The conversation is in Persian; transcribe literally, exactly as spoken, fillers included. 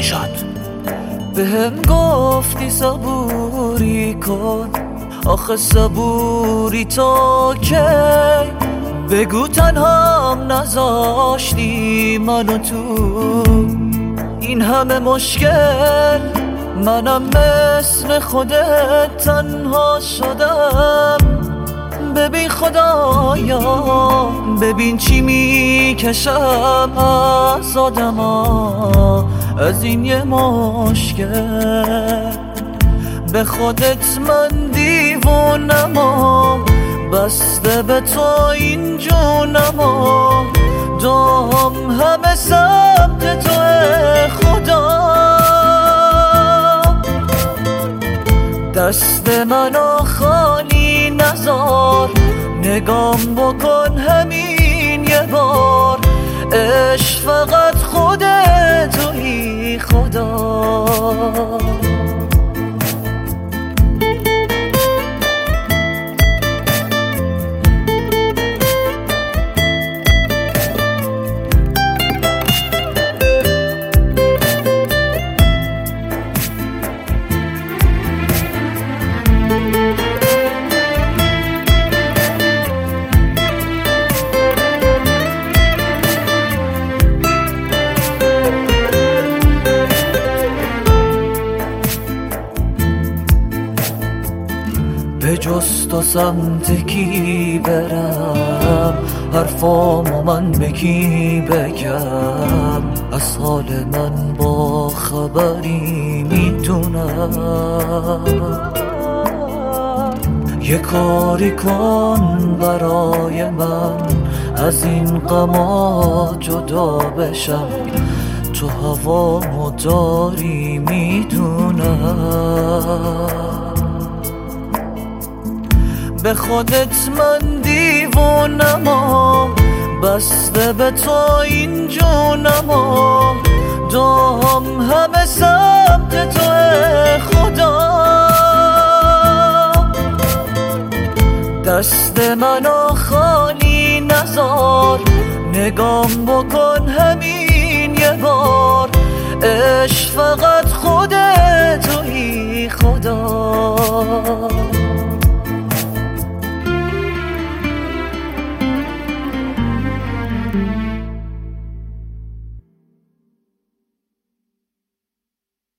شد. بهم گفتی صبوری کن، آخه صبوری تو کی؟ بگو تنهام نذاشتی منو تو این همه مشکل. منم مثل خودت تنها شدم. ببین خدایا، ببین چی میکشم از آدما از این یه مشکل. به خودت من دیوونم، بسته به تو این جونم، دام همه سمت تو خدا. دست منو خالی نذار، نگام بکن همین یه بار. عشق فقط خودت تویی خدا. به جز تو سمت کی برم؟ حرفامو من به کی بگم؟ از حال من با خبری میدونم. یه کاری کن برای من، از این غما جدا بشم. تو هوامو داری میدونم. به خودت من دیوونم، بسته به تو این جونم، دام همه سمت تو خدا. دست منو خالی نذار، نگام بکن همین یه بار. عشق فقط